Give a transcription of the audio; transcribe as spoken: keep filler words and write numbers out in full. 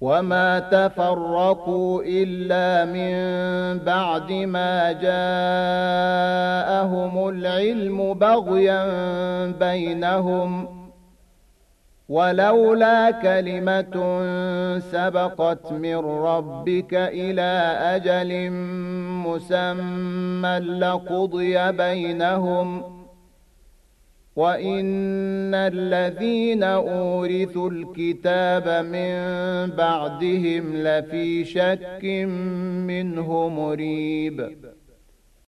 وما تفرقوا إلا من بعد ما جاءهم العلم بغيا بينهم ولولا كلمة سبقت من ربك إلى أجل مسمى لقضي بينهم وإن الذين أورثوا الكتاب من بعدهم لفي شك منه مريب